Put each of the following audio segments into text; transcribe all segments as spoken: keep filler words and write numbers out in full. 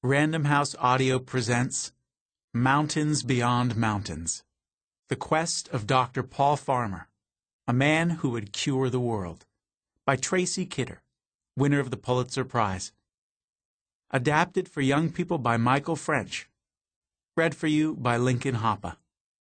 Random House Audio presents Mountains Beyond Mountains, The Quest of Doctor Paul Farmer, a Man Who Would Cure the World, by Tracy Kidder, winner of the Pulitzer Prize. Adapted for young people by Michael French. Read for you by Lincoln Hoppe.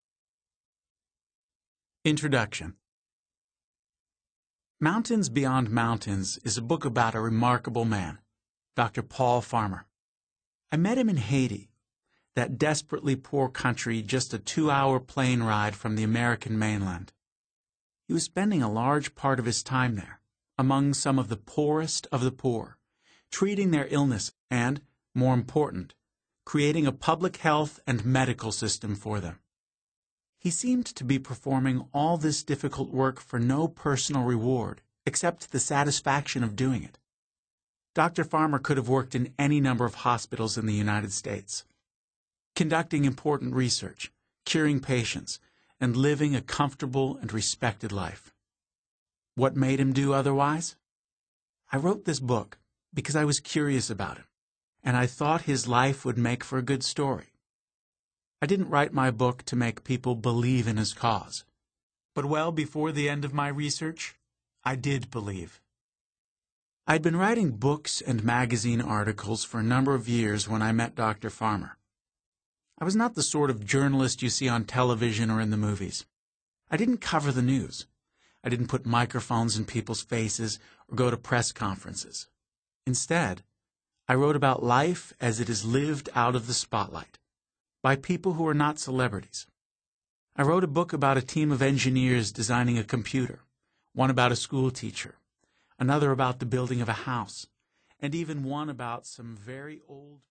Introduction. Mountains Beyond Mountains is a book about a remarkable man, Doctor Paul Farmer. I met him in Haiti, that desperately poor country just a two-hour plane ride from the American mainland. He was spending a large part of his time there, among some of the poorest of the poor, treating their illness and, more important, creating a public health and medical system for them. He seemed to be performing all this difficult work for no personal reward, except the satisfaction of doing it. Doctor Farmer could have worked in any number of hospitals in the United States, conducting important research, curing patients, and living a comfortable and respected life. What made him do otherwise? I wrote this book because I was curious about him, and I thought his life would make for a good story. I didn't write my book to make people believe in his cause, but well before the end of my research, I did believe. I'd been writing books and magazine articles for a number of years when I met Doctor Farmer. I was not the sort of journalist you see on television or in the movies. I didn't cover the news. I didn't put microphones in people's faces or go to press conferences. Instead, I wrote about life as it is lived out of the spotlight, by people who are not celebrities. I wrote a book about a team of engineers designing a computer, one about a school teacher, another about the building of a house, and even one about some very old